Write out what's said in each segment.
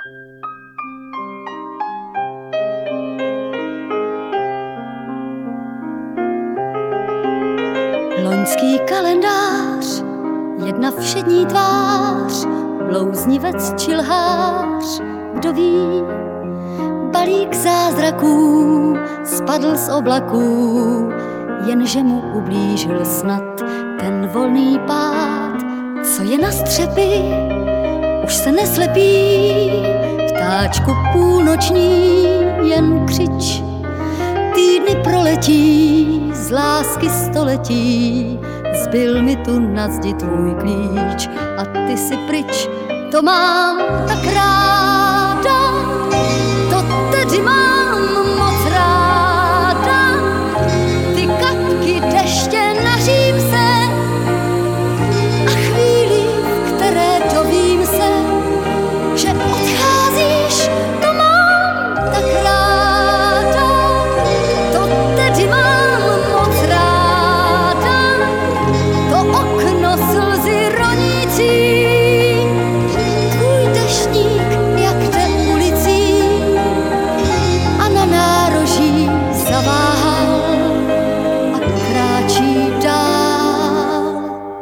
Loňský kalendář, jedna všední tvář, blouznivec či lhář, kdo ví, balík zázraků spadl z oblaků, jenže mu ublížil snad ten volný pád, co je na střepy, už se neslepí, ptáčku půlnoční jen křič, týdny proletí, z lásky století, zbyl mi tu na zdi tvůj klíč a ty si pryč, to mám tak ráda, to tedy mám moc ráda, ty kapky deště nařím se a chvíli, v které dovím se, že odcházíš, to mám tak ráda, to tedy mám moc ráda, to okno slzy ronící, tvůj deštník, jak jde ulicí a na nároží zaváhal a kráčí dál.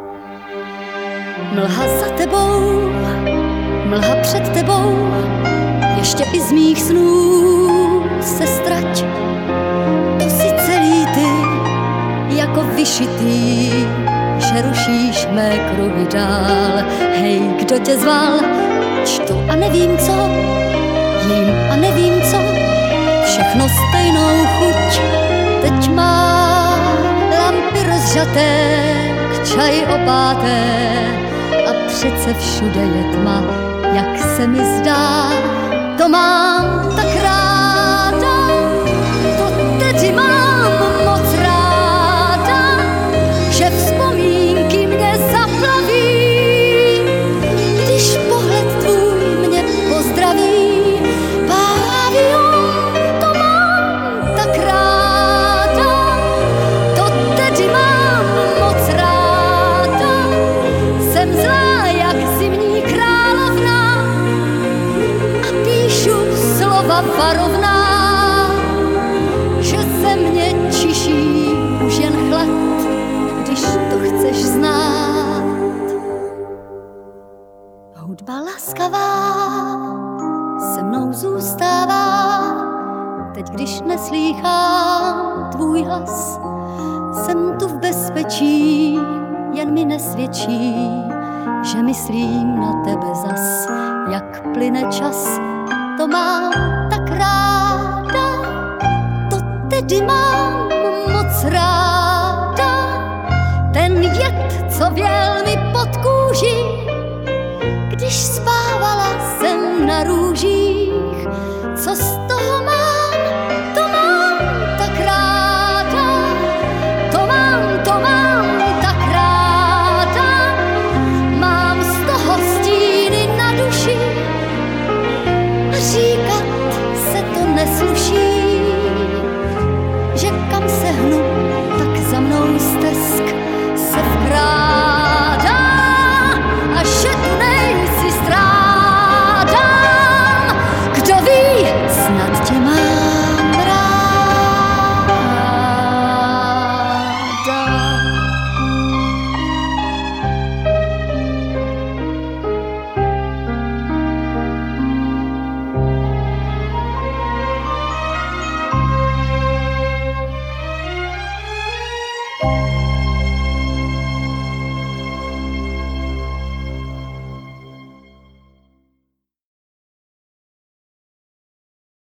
Mlha za tebou, mlha před tebou, ještě i z mých snů se strať. To si celý ty, jako vyšitý, že rušíš mé kruhy dál. Hej, kdo tě zval? Čtu a nevím co, jím a nevím co, všechno stejnou chuť. Teď má lampy rozžaté, k čaji opáté a přece všude je tma, jak se mi zdá, to mám tak ráda, to tedy mám moc ráda, že vzpomínky mě zaplaví, když pohled tvůj mě pozdraví. Pavion, to mám tak ráda, to tedy mám moc ráda, jsem zlá jak zimní královna a píšu slova varovná, že se mě čiší už jen chlad, když to chceš znát. Hudba laskavá se mnou zůstává, teď když neslýchám tvůj hlas, jsem tu v bezpečí, jen mi nesvědčí, že myslím na tebe zas, jak plyne čas, to mám tak ráda, to tedy mám moc ráda, ten jed, co věl mi pod kůži, když spávala